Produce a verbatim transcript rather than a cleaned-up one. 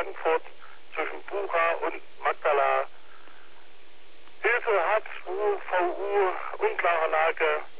Frankfurt zwischen Bucha und Magdala. Hilfe H zwei V U, unklare Lage,